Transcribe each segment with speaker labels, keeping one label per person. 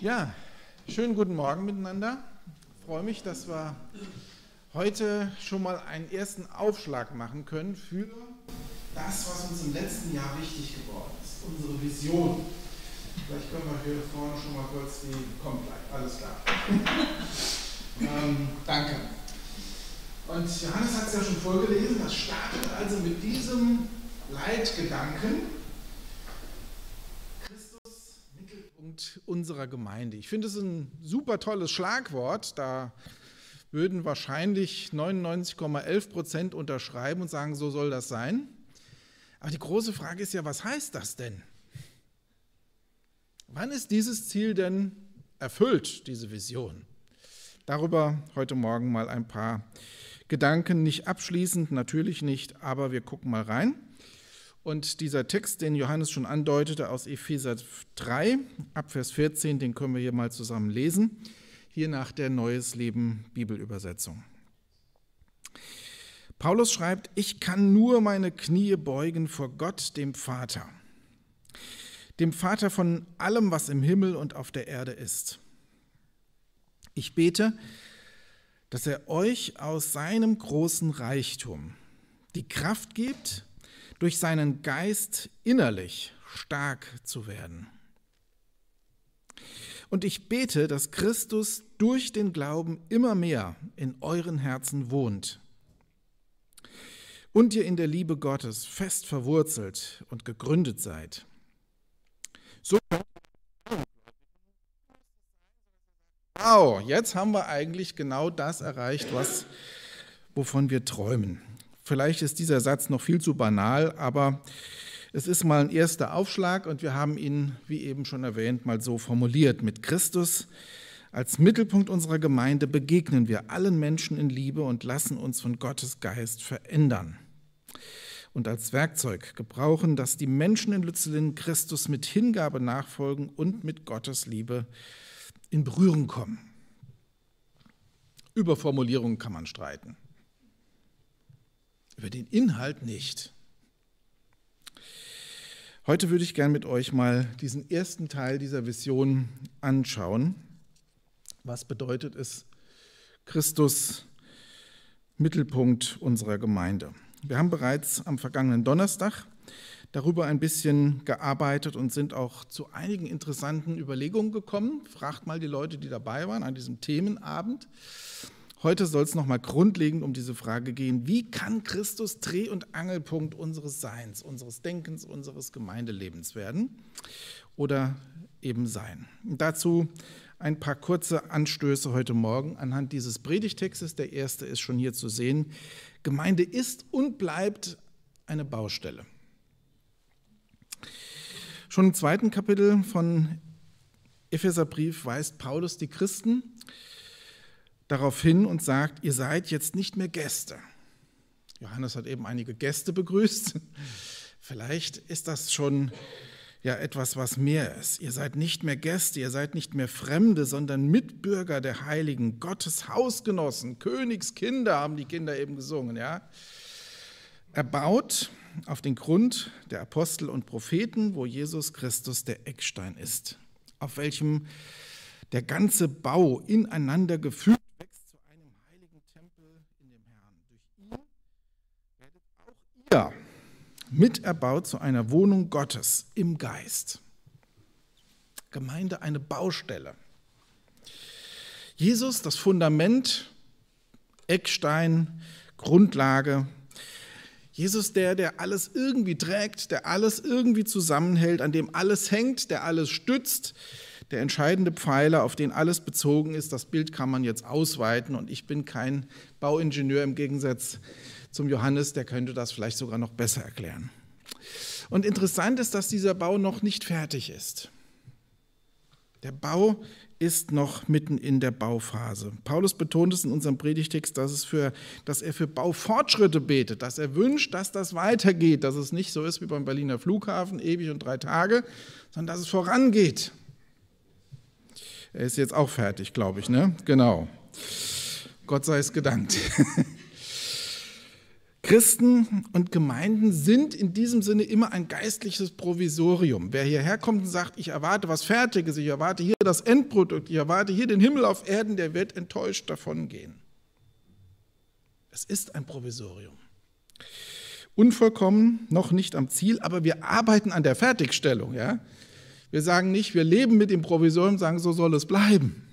Speaker 1: Ja, schönen guten Morgen miteinander. Ich freue mich, dass wir heute schon mal einen ersten Aufschlag machen können für das, was uns im letzten Jahr wichtig geworden ist, unsere Vision. Vielleicht können wir hier vorne schon mal kurz kommt gleich, alles klar. Danke. Und Johannes hat es ja schon vorgelesen, das startet also mit diesem Leitgedanken. Christus, Mittelpunkt unserer Gemeinde. Ich finde es ein super tolles Schlagwort, da würden wahrscheinlich 99,11% unterschreiben und sagen, so soll das sein. Aber die große Frage ist ja, was heißt das denn? Wann ist dieses Ziel denn erfüllt, diese Vision? Darüber heute Morgen mal ein paar Gedanken, nicht abschließend, natürlich nicht, aber wir gucken mal rein. Und dieser Text, den Johannes schon andeutete, aus Epheser 3, ab Vers 14, den können wir hier mal zusammen lesen, hier nach der Neues Leben Bibelübersetzung. Paulus schreibt, ich kann nur meine Knie beugen vor Gott, dem Vater von allem, was im Himmel und auf der Erde ist. Ich bete, dass er euch aus seinem großen Reichtum die Kraft gibt, durch seinen Geist innerlich stark zu werden. Und ich bete, dass Christus durch den Glauben immer mehr in euren Herzen wohnt und ihr in der Liebe Gottes fest verwurzelt und gegründet seid. So, wow, jetzt haben wir eigentlich genau das erreicht, wovon wir träumen. Vielleicht ist dieser Satz noch viel zu banal, aber es ist mal ein erster Aufschlag und wir haben ihn, wie eben schon erwähnt, mal so formuliert. Mit Christus als Mittelpunkt unserer Gemeinde begegnen wir allen Menschen in Liebe und lassen uns von Gottes Geist verändern. Und als Werkzeug gebrauchen, dass die Menschen in Lützelin Christus mit Hingabe nachfolgen und mit Gottes Liebe in Berührung kommen. Über Formulierungen kann man streiten. Über den Inhalt nicht. Heute würde ich gerne mit euch mal diesen ersten Teil dieser Vision anschauen. Was bedeutet es, Christus Mittelpunkt unserer Gemeinde? Wir haben bereits am vergangenen Donnerstag darüber ein bisschen gearbeitet und sind auch zu einigen interessanten Überlegungen gekommen. Fragt mal die Leute, die dabei waren an diesem Themenabend. Heute soll es nochmal grundlegend um diese Frage gehen, wie kann Christus Dreh- und Angelpunkt unseres Seins, unseres Denkens, unseres Gemeindelebens werden oder eben sein. Und dazu ein paar kurze Anstöße heute Morgen anhand dieses Predigtextes. Der erste ist schon hier zu sehen. Gemeinde ist und bleibt eine Baustelle. Schon im 2. Kapitel von Epheserbrief weist Paulus die Christen darauf hin und sagt, ihr seid jetzt nicht mehr Gäste. Johannes hat eben einige Gäste begrüßt. Vielleicht ist das schon etwas, was mehr ist. Ihr seid nicht mehr Gäste, ihr seid nicht mehr Fremde, sondern Mitbürger der Heiligen, Gottes Hausgenossen, Königskinder, haben die Kinder eben gesungen. Ja? Erbaut auf den Grund der Apostel und Propheten, wo Jesus Christus der Eckstein ist, auf welchem der ganze Bau ineinander gefügt wächst zu einem heiligen Tempel in dem Herrn. Durch ihn werdet auch ihr miterbaut zu einer Wohnung Gottes im Geist. Gemeinde eine Baustelle. Jesus, das Fundament, Eckstein, Grundlage. Jesus, der alles irgendwie trägt, der alles irgendwie zusammenhält, an dem alles hängt, der alles stützt, der entscheidende Pfeiler, auf den alles bezogen ist. Das Bild kann man jetzt ausweiten und ich bin kein Bauingenieur im Gegensatz zum Johannes, der könnte das vielleicht sogar noch besser erklären. Und interessant ist, dass dieser Bau noch nicht fertig ist. Der Bau ist noch mitten in der Bauphase. Paulus betont es in unserem Predigtext, dass er für Baufortschritte betet, dass er wünscht, dass das weitergeht, dass es nicht so ist wie beim Berliner Flughafen, ewig und 3 Tage, sondern dass es vorangeht. Er ist jetzt auch fertig, glaube ich, ne? Genau. Gott sei es gedankt. Christen und Gemeinden sind in diesem Sinne immer ein geistliches Provisorium. Wer hierher kommt und sagt, ich erwarte was Fertiges, ich erwarte hier das Endprodukt, ich erwarte hier den Himmel auf Erden, der wird enttäuscht davon gehen. Es ist ein Provisorium. Unvollkommen, noch nicht am Ziel, aber wir arbeiten an der Fertigstellung. Ja? Wir sagen nicht, wir leben mit dem Provisorium, sagen, so soll es bleiben.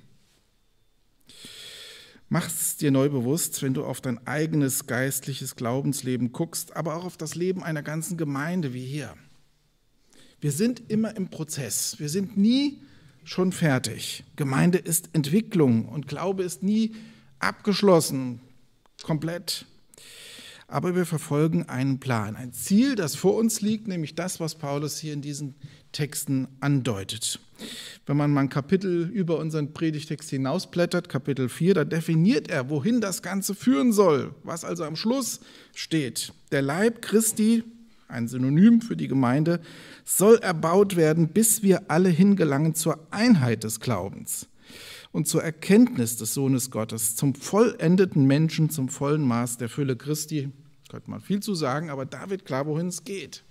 Speaker 1: Mach es dir neu bewusst, wenn du auf dein eigenes geistliches Glaubensleben guckst, aber auch auf das Leben einer ganzen Gemeinde wie hier. Wir sind immer im Prozess, wir sind nie schon fertig. Gemeinde ist Entwicklung und Glaube ist nie abgeschlossen, komplett. Aber wir verfolgen einen Plan, ein Ziel, das vor uns liegt, nämlich das, was Paulus hier in diesen Texten andeutet. Wenn man mal ein Kapitel über unseren Predigtext hinausblättert, Kapitel 4, da definiert er, wohin das Ganze führen soll, was also am Schluss steht. Der Leib Christi, ein Synonym für die Gemeinde, soll erbaut werden, bis wir alle hingelangen zur Einheit des Glaubens und zur Erkenntnis des Sohnes Gottes, zum vollendeten Menschen, zum vollen Maß der Fülle Christi. Könnte man viel zu sagen, aber da wird klar, wohin es geht.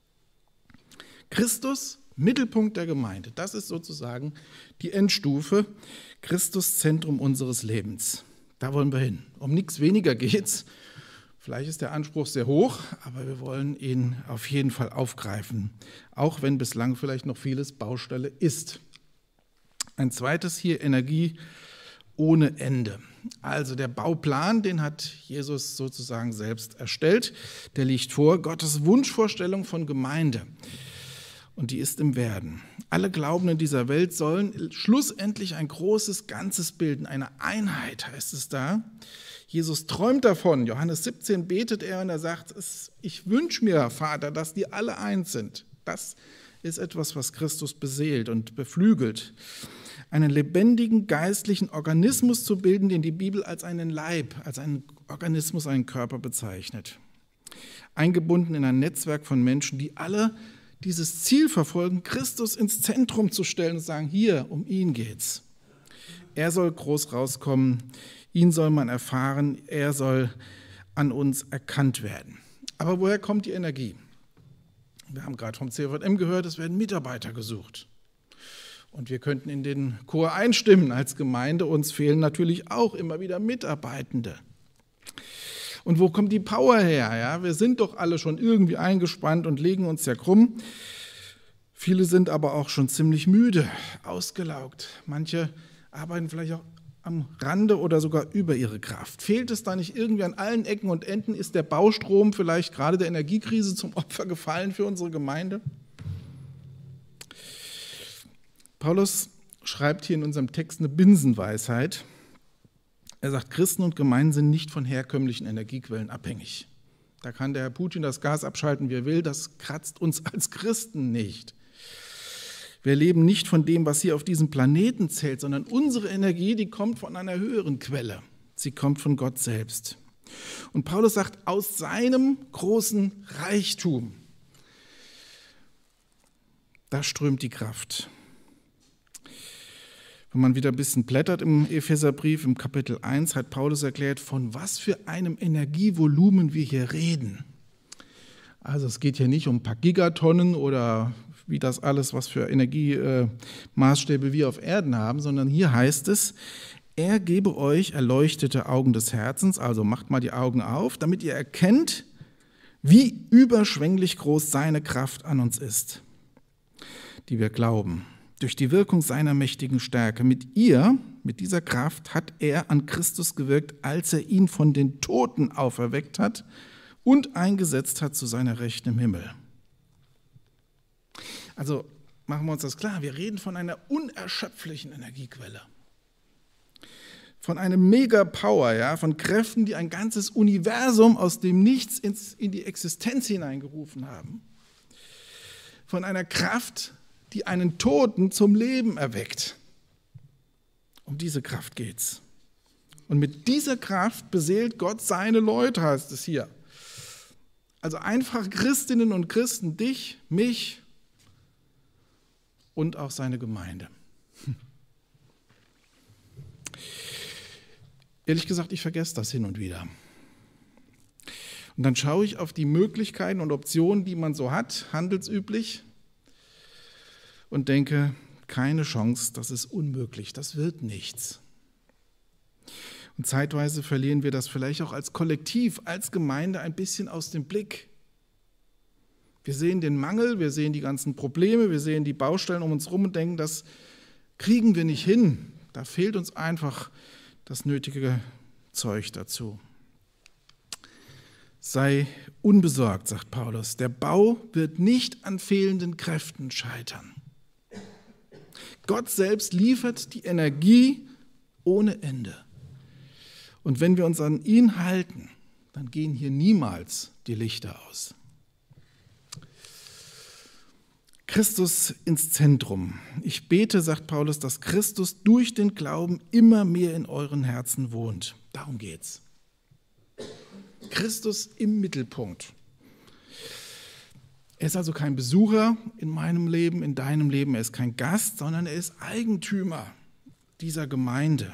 Speaker 1: Christus, Mittelpunkt der Gemeinde, das ist sozusagen die Endstufe, Christus Zentrum unseres Lebens. Da wollen wir hin. Um nichts weniger geht's. Vielleicht ist der Anspruch sehr hoch, aber wir wollen ihn auf jeden Fall aufgreifen, auch wenn bislang vielleicht noch vieles Baustelle ist. Ein zweites hier, Energie ohne Ende. Also der Bauplan, den hat Jesus sozusagen selbst erstellt. Der liegt vor, Gottes Wunschvorstellung von Gemeinde. Und die ist im Werden. Alle Glaubenden dieser Welt sollen schlussendlich ein großes Ganzes bilden, eine Einheit heißt es da. Jesus träumt davon. Johannes 17 betet er und er sagt, ich wünsche mir, Vater, dass die alle eins sind. Das ist etwas, was Christus beseelt und beflügelt. Einen lebendigen geistlichen Organismus zu bilden, den die Bibel als einen Leib, als einen Organismus, einen Körper bezeichnet. Eingebunden in ein Netzwerk von Menschen, die alle dieses Ziel verfolgen, Christus ins Zentrum zu stellen und sagen, hier, um ihn geht's. Er soll groß rauskommen, ihn soll man erfahren, er soll an uns erkannt werden. Aber woher kommt die Energie? Wir haben gerade vom CVM gehört, es werden Mitarbeiter gesucht. Und wir könnten in den Chor einstimmen als Gemeinde, uns fehlen natürlich auch immer wieder Mitarbeitende. Und wo kommt die Power her? Ja, wir sind doch alle schon irgendwie eingespannt und legen uns ja krumm. Viele sind aber auch schon ziemlich müde, ausgelaugt. Manche arbeiten vielleicht auch am Rande oder sogar über ihre Kraft. Fehlt es da nicht irgendwie an allen Ecken und Enden? Ist der Baustrom vielleicht gerade der Energiekrise zum Opfer gefallen für unsere Gemeinde? Paulus schreibt hier in unserem Text eine Binsenweisheit. Er sagt, Christen und Gemeinden sind nicht von herkömmlichen Energiequellen abhängig. Da kann der Herr Putin das Gas abschalten, wie er will, das kratzt uns als Christen nicht. Wir leben nicht von dem, was hier auf diesem Planeten zählt, sondern unsere Energie, die kommt von einer höheren Quelle. Sie kommt von Gott selbst. Und Paulus sagt, aus seinem großen Reichtum, da strömt die Kraft. Wenn man wieder ein bisschen blättert im Epheserbrief, im Kapitel 1, hat Paulus erklärt, von was für einem Energievolumen wir hier reden. Also es geht hier nicht um ein paar Gigatonnen oder wie das alles, was für Energiemaßstäbe wir auf Erden haben, sondern hier heißt es, er gebe euch erleuchtete Augen des Herzens, also macht mal die Augen auf, damit ihr erkennt, wie überschwänglich groß seine Kraft an uns ist, die wir glauben. Durch die Wirkung seiner mächtigen Stärke. Mit dieser Kraft hat er an Christus gewirkt, als er ihn von den Toten auferweckt hat und eingesetzt hat zu seiner Rechten im Himmel. Also machen wir uns das klar, wir reden von einer unerschöpflichen Energiequelle. Von einem Mega-Power, ja, von Kräften, die ein ganzes Universum aus dem Nichts in die Existenz hineingerufen haben. Von einer Kraft, die einen Toten zum Leben erweckt. Um diese Kraft geht's. Und mit dieser Kraft beseelt Gott seine Leute, heißt es hier. Also einfach Christinnen und Christen, dich, mich und auch seine Gemeinde. Ehrlich gesagt, ich vergesse das hin und wieder. Und dann schaue ich auf die Möglichkeiten und Optionen, die man so hat, handelsüblich, und denke, keine Chance, das ist unmöglich, das wird nichts. Und zeitweise verlieren wir das vielleicht auch als Kollektiv, als Gemeinde ein bisschen aus dem Blick. Wir sehen den Mangel, wir sehen die ganzen Probleme, wir sehen die Baustellen um uns herum und denken, das kriegen wir nicht hin. Da fehlt uns einfach das nötige Zeug dazu. Sei unbesorgt, sagt Paulus. Der Bau wird nicht an fehlenden Kräften scheitern. Gott selbst liefert die Energie ohne Ende. Und wenn wir uns an ihn halten, dann gehen hier niemals die Lichter aus. Christus ins Zentrum. Ich bete, sagt Paulus, dass Christus durch den Glauben immer mehr in euren Herzen wohnt. Darum geht's. Christus im Mittelpunkt. Er ist also kein Besucher in meinem Leben, in deinem Leben. Er ist kein Gast, sondern er ist Eigentümer dieser Gemeinde.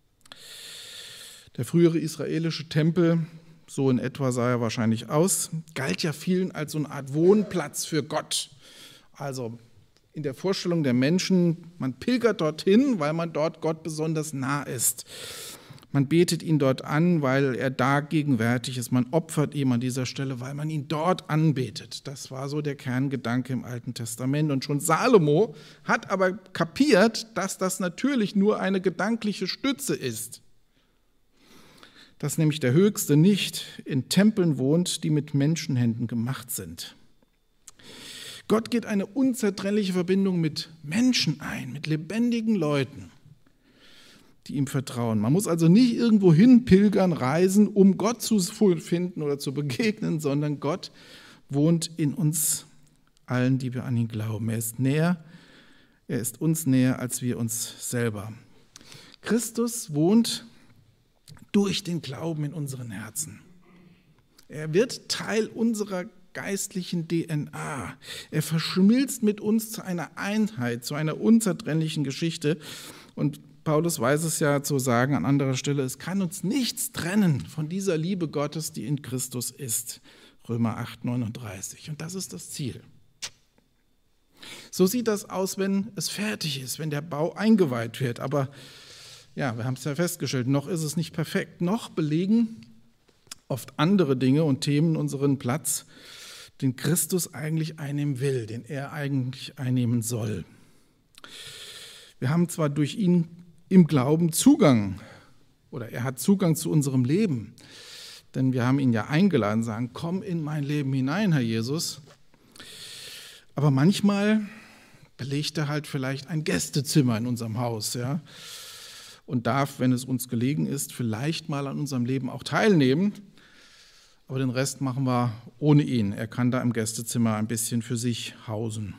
Speaker 1: Der frühere israelische Tempel, so in etwa sah er wahrscheinlich aus, galt ja vielen als so eine Art Wohnplatz für Gott. Also in der Vorstellung der Menschen, man pilgert dorthin, weil man dort Gott besonders nah ist. Man betet ihn dort an, weil er da gegenwärtig ist. Man opfert ihm an dieser Stelle, weil man ihn dort anbetet. Das war so der Kerngedanke im Alten Testament. Und schon Salomo hat aber kapiert, dass das natürlich nur eine gedankliche Stütze ist. Dass nämlich der Höchste nicht in Tempeln wohnt, die mit Menschenhänden gemacht sind. Gott geht eine unzertrennliche Verbindung mit Menschen ein, mit lebendigen Leuten, die ihm vertrauen. Man muss also nicht irgendwo hin pilgern, reisen, um Gott zu finden oder zu begegnen, sondern Gott wohnt in uns allen, die wir an ihn glauben. Er ist näher, er ist uns näher als wir uns selber. Christus wohnt durch den Glauben in unseren Herzen. Er wird Teil unserer geistlichen DNA. Er verschmilzt mit uns zu einer Einheit, zu einer unzertrennlichen Geschichte. Und Paulus weiß es ja zu sagen an anderer Stelle, es kann uns nichts trennen von dieser Liebe Gottes, die in Christus ist. Römer 8, 39. Und das ist das Ziel. So sieht das aus, wenn es fertig ist, wenn der Bau eingeweiht wird. Aber ja, wir haben es ja festgestellt, noch ist es nicht perfekt. Noch belegen oft andere Dinge und Themen unseren Platz, den Christus eigentlich einnehmen will, den er eigentlich einnehmen soll. Wir haben zwar durch ihn im Glauben Zugang, oder er hat Zugang zu unserem Leben, denn wir haben ihn ja eingeladen, sagen, komm in mein Leben hinein, Herr Jesus. Aber manchmal belegt er halt vielleicht ein Gästezimmer in unserem Haus, ja, und darf, wenn es uns gelegen ist, vielleicht mal an unserem Leben auch teilnehmen. Aber den Rest machen wir ohne ihn. Er kann da im Gästezimmer ein bisschen für sich hausen.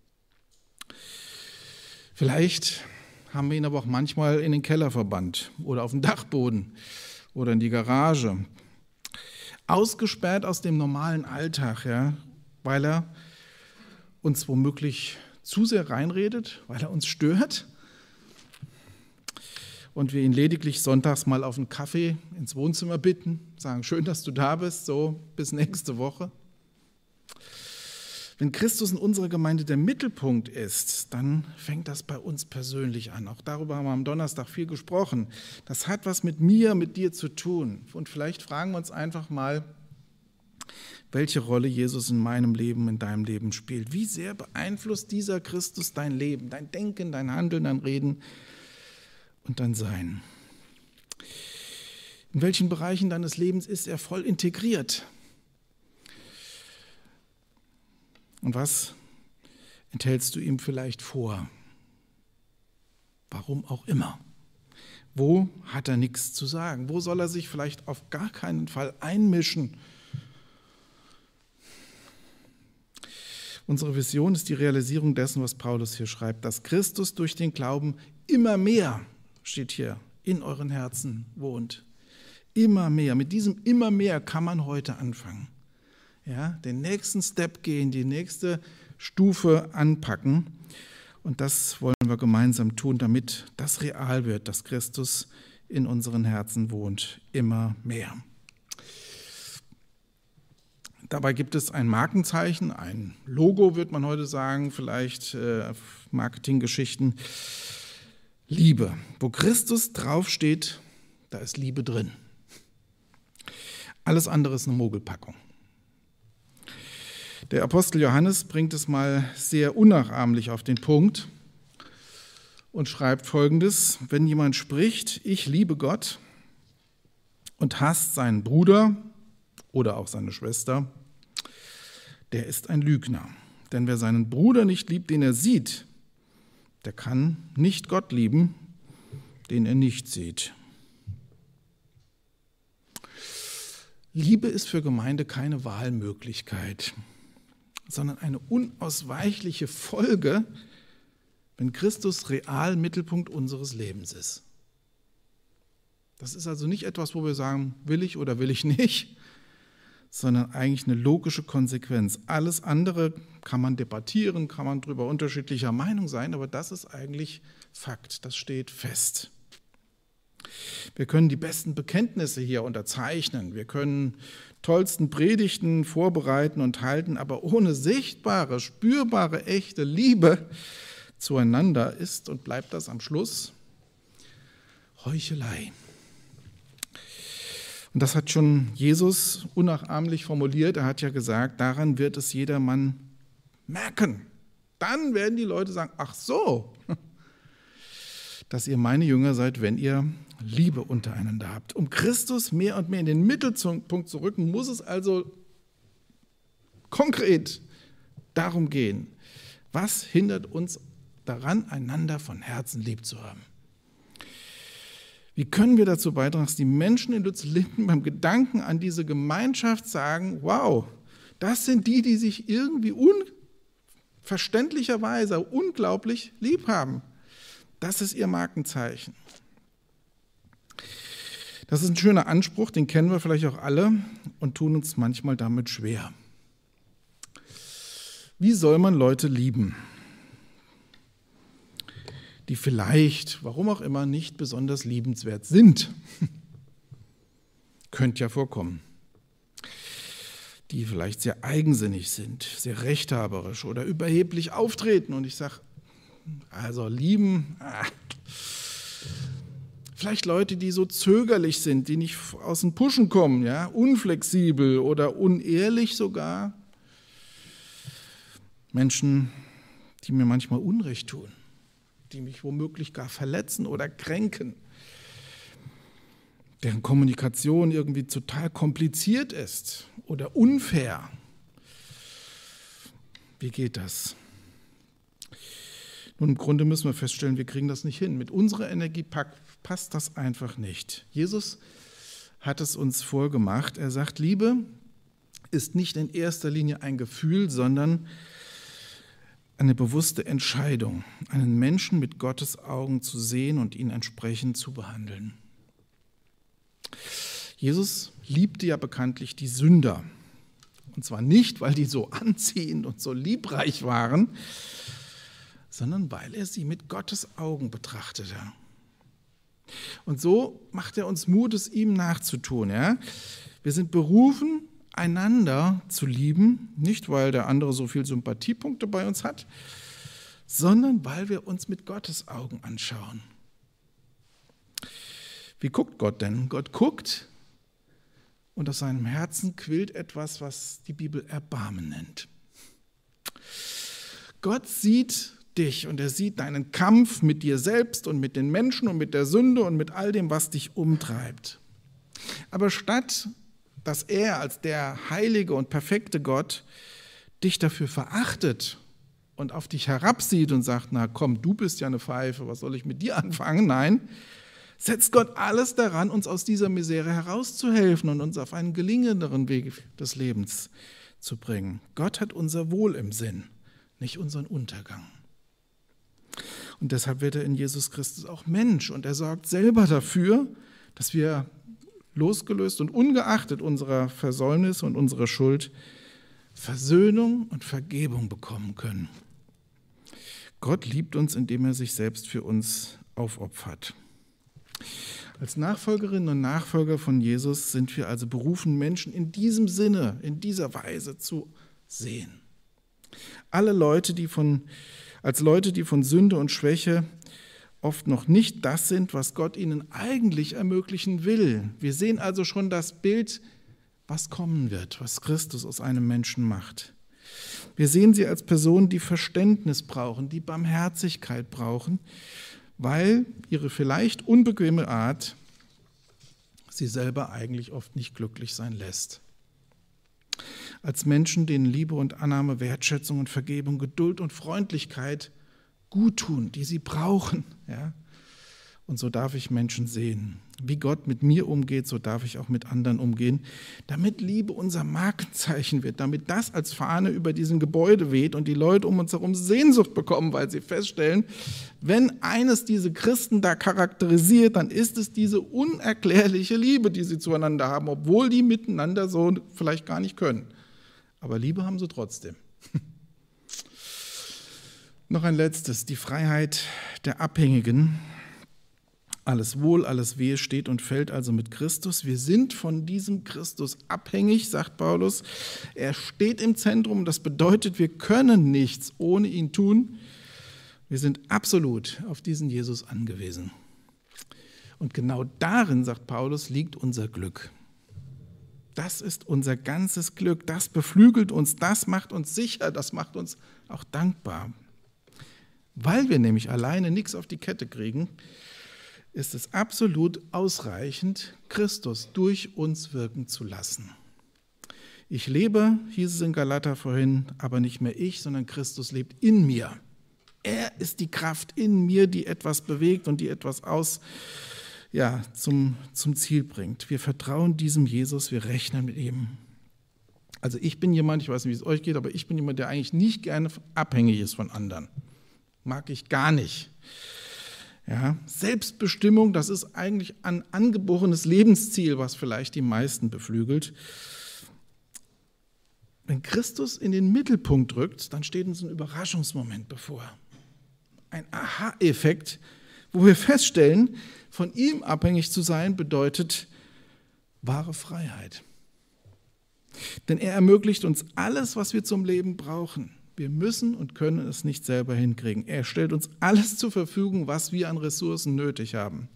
Speaker 1: Vielleicht haben wir ihn aber auch manchmal in den Keller verbannt oder auf den Dachboden oder in die Garage. Ausgesperrt aus dem normalen Alltag, ja, weil er uns womöglich zu sehr reinredet, weil er uns stört und wir ihn lediglich sonntags mal auf einen Kaffee ins Wohnzimmer bitten, sagen, schön, dass du da bist, so bis nächste Woche. Wenn Christus in unserer Gemeinde der Mittelpunkt ist, dann fängt das bei uns persönlich an. Auch darüber haben wir am Donnerstag viel gesprochen. Das hat was mit mir, mit dir zu tun. Und vielleicht fragen wir uns einfach mal, welche Rolle Jesus in meinem Leben, in deinem Leben spielt. Wie sehr beeinflusst dieser Christus dein Leben, dein Denken, dein Handeln, dein Reden und dein Sein? In welchen Bereichen deines Lebens ist er voll integriert? Und was enthältst du ihm vielleicht vor? Warum auch immer. Wo hat er nichts zu sagen? Wo soll er sich vielleicht auf gar keinen Fall einmischen? Unsere Vision ist die Realisierung dessen, was Paulus hier schreibt, dass Christus durch den Glauben immer mehr, steht hier, in euren Herzen wohnt. Immer mehr. Mit diesem immer mehr kann man heute anfangen. Ja, den nächsten Step gehen, die nächste Stufe anpacken. Und das wollen wir gemeinsam tun, damit das real wird, dass Christus in unseren Herzen wohnt. Immer mehr. Dabei gibt es ein Markenzeichen, ein Logo, würde man heute sagen, vielleicht Marketinggeschichten. Liebe. Wo Christus draufsteht, da ist Liebe drin. Alles andere ist eine Mogelpackung. Der Apostel Johannes bringt es mal sehr unnachahmlich auf den Punkt und schreibt Folgendes: Wenn jemand spricht, ich liebe Gott, und hasst seinen Bruder oder auch seine Schwester, der ist ein Lügner. Denn wer seinen Bruder nicht liebt, den er sieht, der kann nicht Gott lieben, den er nicht sieht. Liebe ist für Gemeinde keine Wahlmöglichkeit, sondern eine unausweichliche Folge, wenn Christus real Mittelpunkt unseres Lebens ist. Das ist also nicht etwas, wo wir sagen, will ich oder will ich nicht, sondern eigentlich eine logische Konsequenz. Alles andere kann man debattieren, kann man darüber unterschiedlicher Meinung sein, aber das ist eigentlich Fakt, das steht fest. Wir können die besten Bekenntnisse hier unterzeichnen, wir können tollsten Predigten vorbereiten und halten, aber ohne sichtbare, spürbare, echte Liebe zueinander ist und bleibt das am Schluss Heuchelei. Und das hat schon Jesus unnachahmlich formuliert. Er hat ja gesagt, daran wird es jedermann merken. Dann werden die Leute sagen, ach so, dass ihr meine Jünger seid, wenn ihr Liebe untereinander habt. Um Christus mehr und mehr in den Mittelpunkt zu rücken, muss es also konkret darum gehen, was hindert uns daran, einander von Herzen lieb zu haben. Wie können wir dazu beitragen, dass die Menschen in Lützellinden beim Gedanken an diese Gemeinschaft sagen, wow, das sind die, die sich irgendwie unverständlicherweise unglaublich lieb haben. Das ist ihr Markenzeichen. Das ist ein schöner Anspruch, den kennen wir vielleicht auch alle und tun uns manchmal damit schwer. Wie soll man Leute lieben, die vielleicht, warum auch immer, nicht besonders liebenswert sind? Könnte ja vorkommen. Die vielleicht sehr eigensinnig sind, sehr rechthaberisch oder überheblich auftreten. Und ich sage, also lieben, vielleicht Leute, die so zögerlich sind, die nicht aus den Puschen kommen, ja, unflexibel oder unehrlich sogar. Menschen, die mir manchmal Unrecht tun, die mich womöglich gar verletzen oder kränken, deren Kommunikation irgendwie total kompliziert ist oder unfair. Wie geht das? Nun, im Grunde müssen wir feststellen, wir kriegen das nicht hin. Mit unserer Energie passt das einfach nicht. Jesus hat es uns vorgemacht. Er sagt, Liebe ist nicht in erster Linie ein Gefühl, sondern eine bewusste Entscheidung, einen Menschen mit Gottes Augen zu sehen und ihn entsprechend zu behandeln. Jesus liebte ja bekanntlich die Sünder. Und zwar nicht, weil die so anziehend und so liebreich waren, sondern weil er sie mit Gottes Augen betrachtete. Und so macht er uns Mut, es ihm nachzutun. Ja? Wir sind berufen, einander zu lieben, nicht weil der andere so viele Sympathiepunkte bei uns hat, sondern weil wir uns mit Gottes Augen anschauen. Wie guckt Gott denn? Gott guckt und aus seinem Herzen quillt etwas, was die Bibel Erbarmen nennt. Gott sieht dich und er sieht deinen Kampf mit dir selbst und mit den Menschen und mit der Sünde und mit all dem, was dich umtreibt. Aber statt dass er als der heilige und perfekte Gott dich dafür verachtet und auf dich herabsieht und sagt, na komm, du bist ja eine Pfeife, was soll ich mit dir anfangen? Nein, setzt Gott alles daran, uns aus dieser Misere herauszuhelfen und uns auf einen gelingenderen Weg des Lebens zu bringen. Gott hat unser Wohl im Sinn, nicht unseren Untergang. Und deshalb wird er in Jesus Christus auch Mensch und er sorgt selber dafür, dass wir losgelöst und ungeachtet unserer Versäumnisse und unserer Schuld Versöhnung und Vergebung bekommen können. Gott liebt uns, indem er sich selbst für uns aufopfert. Als Nachfolgerinnen und Nachfolger von Jesus sind wir also berufen, Menschen in diesem Sinne, in dieser Weise zu sehen. Alle Leute, die von Sünde und Schwäche oft noch nicht das sind, was Gott ihnen eigentlich ermöglichen will. Wir sehen also schon das Bild, was kommen wird, was Christus aus einem Menschen macht. Wir sehen sie als Personen, die Verständnis brauchen, die Barmherzigkeit brauchen, weil ihre vielleicht unbequeme Art sie selber eigentlich oft nicht glücklich sein lässt. Als Menschen, denen Liebe und Annahme, Wertschätzung und Vergebung, Geduld und Freundlichkeit gut tun, die sie brauchen. Ja? Und so darf ich Menschen sehen. Wie Gott mit mir umgeht, so darf ich auch mit anderen umgehen, damit Liebe unser Markenzeichen wird, damit das als Fahne über diesem Gebäude weht und die Leute um uns herum Sehnsucht bekommen, weil sie feststellen, wenn eines diese Christen da charakterisiert, dann ist es diese unerklärliche Liebe, die sie zueinander haben, obwohl die miteinander so vielleicht gar nicht können. Aber Liebe haben sie trotzdem. Noch ein letztes, die Freiheit der Abhängigen. Alles Wohl, alles Wehe steht und fällt also mit Christus. Wir sind von diesem Christus abhängig, sagt Paulus. Er steht im Zentrum. Das bedeutet, wir können nichts ohne ihn tun. Wir sind absolut auf diesen Jesus angewiesen. Und genau darin, sagt Paulus, liegt unser Glück. Das ist unser ganzes Glück. Das beflügelt uns, das macht uns sicher, das macht uns auch dankbar. Weil wir nämlich alleine nichts auf die Kette kriegen, ist es absolut ausreichend, Christus durch uns wirken zu lassen. Ich lebe, hieß es in Galater vorhin, aber nicht mehr ich, sondern Christus lebt in mir. Er ist die Kraft in mir, die etwas bewegt und die etwas zum Ziel bringt. Wir vertrauen diesem Jesus, wir rechnen mit ihm. Also ich bin jemand, ich weiß nicht, wie es euch geht, aber ich bin jemand, der eigentlich nicht gerne abhängig ist von anderen. Mag ich gar nicht. Ja, Selbstbestimmung, das ist eigentlich ein angeborenes Lebensziel, was vielleicht die meisten beflügelt. Wenn Christus in den Mittelpunkt rückt, dann steht uns ein Überraschungsmoment bevor. Ein Aha-Effekt, wo wir feststellen, von ihm abhängig zu sein, bedeutet wahre Freiheit. Denn er ermöglicht uns alles, was wir zum Leben brauchen. Wir müssen und können es nicht selber hinkriegen. Er stellt uns alles zur Verfügung, was wir an Ressourcen nötig haben.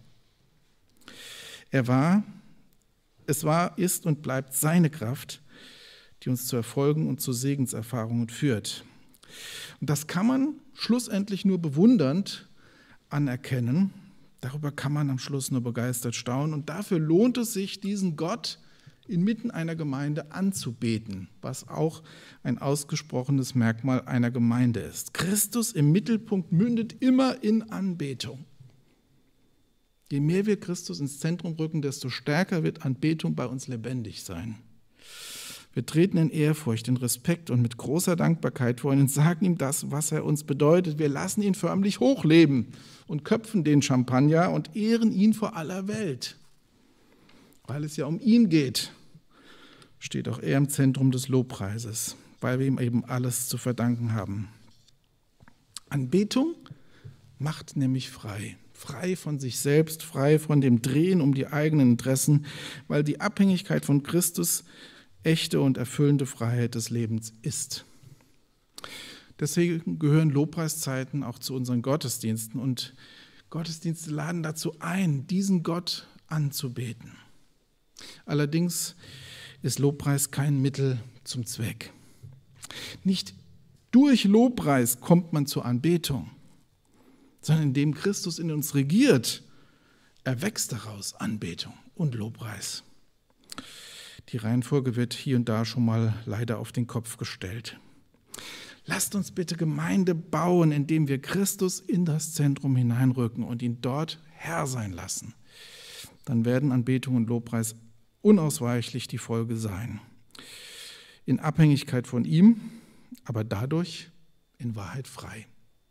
Speaker 1: Ist und bleibt seine Kraft, die uns zu Erfolgen und zu Segenserfahrungen führt. Und das kann man schlussendlich nur bewundernd anerkennen. Darüber kann man am Schluss nur begeistert staunen. Und dafür lohnt es sich, diesen Gott inmitten einer Gemeinde anzubeten, was auch ein ausgesprochenes Merkmal einer Gemeinde ist. Christus im Mittelpunkt mündet immer in Anbetung. Je mehr wir Christus ins Zentrum rücken, desto stärker wird Anbetung bei uns lebendig sein. Wir treten in Ehrfurcht, in Respekt und mit großer Dankbarkeit vor ihn und sagen ihm das, was er uns bedeutet. Wir lassen ihn förmlich hochleben und köpfen den Champagner und ehren ihn vor aller Welt. Weil es ja um ihn geht, steht auch er im Zentrum des Lobpreises, weil wir ihm eben alles zu verdanken haben. Anbetung macht nämlich frei. Frei von sich selbst, frei von dem Drehen um die eigenen Interessen, weil die Abhängigkeit von Christus echte und erfüllende Freiheit des Lebens ist. Deswegen gehören Lobpreiszeiten auch zu unseren Gottesdiensten und Gottesdienste laden dazu ein, diesen Gott anzubeten. Allerdings ist Lobpreis kein Mittel zum Zweck. Nicht durch Lobpreis kommt man zur Anbetung, sondern indem Christus in uns regiert, erwächst daraus Anbetung und Lobpreis. Die Reihenfolge wird hier und da schon mal leider auf den Kopf gestellt. Lasst uns bitte Gemeinde bauen, indem wir Christus in das Zentrum hineinrücken und ihn dort Herr sein lassen. Dann werden Anbetung und Lobpreis unausweichlich die Folge sein. In Abhängigkeit von ihm, aber dadurch in Wahrheit frei.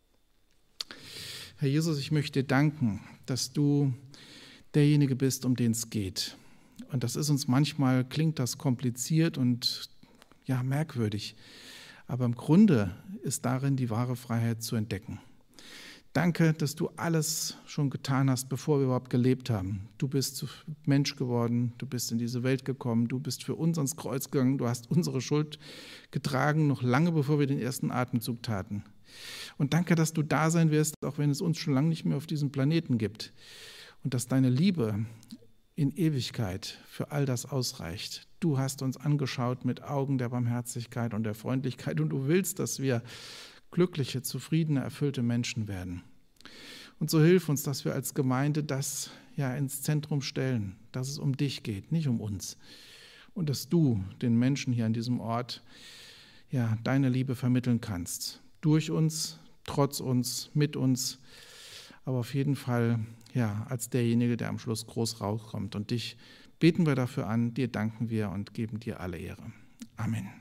Speaker 1: Herr Jesus, ich möchte dir danken, dass du derjenige bist, um den es geht. Und das ist uns manchmal, klingt das kompliziert und ja, merkwürdig. Aber im Grunde ist darin die wahre Freiheit zu entdecken. Danke, dass du alles schon getan hast, bevor wir überhaupt gelebt haben. Du bist Mensch geworden, du bist in diese Welt gekommen, du bist für uns ans Kreuz gegangen, du hast unsere Schuld getragen, noch lange bevor wir den ersten Atemzug taten. Und danke, dass du da sein wirst, auch wenn es uns schon lange nicht mehr auf diesem Planeten gibt. Und dass deine Liebe in Ewigkeit für all das ausreicht. Du hast uns angeschaut mit Augen der Barmherzigkeit und der Freundlichkeit und du willst, dass wir glückliche, zufriedene, erfüllte Menschen werden. Und so hilf uns, dass wir als Gemeinde das ins Zentrum stellen, dass es um dich geht, nicht um uns. Und dass du den Menschen hier an diesem Ort deine Liebe vermitteln kannst. Durch uns, trotz uns, mit uns, aber auf jeden Fall als derjenige, der am Schluss groß rauskommt. Und dich beten wir dafür an, dir danken wir und geben dir alle Ehre. Amen.